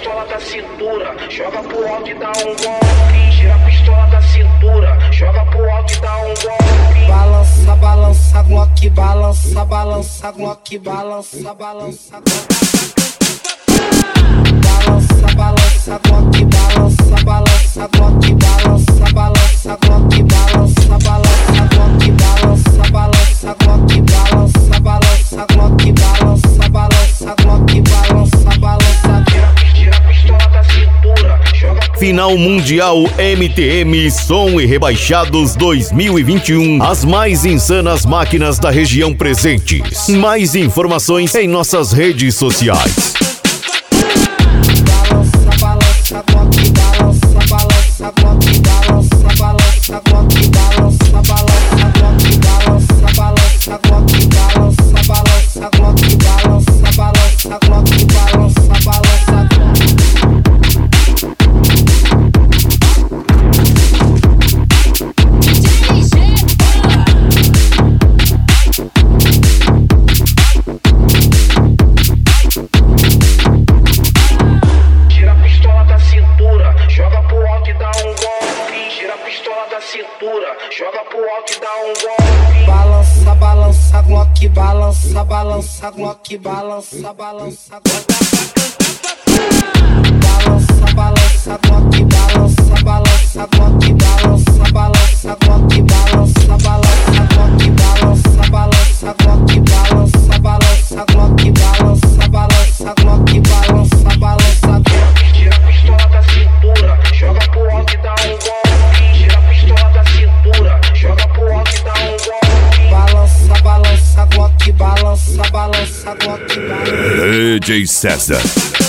pistola da cintura, joga pro alto e dá um golpe. Tira a pistola da cintura, joga pro alto e dá um golpe. Balança, balança, Glock, balança, balança, Glock, balança, balança, balança, balança, Glock, balança, balança, Glock, balança, balança, Glock, balança, balança, Glock, balança, balança, Glock, balança, balança, Glock, balança, balança, Glock, balança, balança. Tira a pistola da cintura, joga pro Final Mundial MTM Som e Rebaixados 2021. As mais insanas máquinas da região presentes. Mais informações em nossas redes sociais. Balança, Glock, balança, balança, Glock, balança, balança, Glock, balança, balança, Glock, balança, balança, Glock, balança, balança, Glock, balança, balança, Glock, balança, balança. Tira a pistola da cintura, joga pro alto e dá um golpe. Tira a pistola da cintura, joga pro alto e dá um golpe. Balança, balança, Glock, balança, balança, Glock, balança, balança, balança, balança, Glock, balança, balança, Glock, balança, balança, Glock, balança, balança, Glock, balança, balança, Glock, balança, balança, Glock, balança, balança, Glock, balança, balança. Tira a pistola da cintura, joga pro alto e dá um golpe. Tira a pistola da cintura, joga pro alto e dá um golpe. Balança, balança, Glock, balança, balança, Glock, balança. DJ César.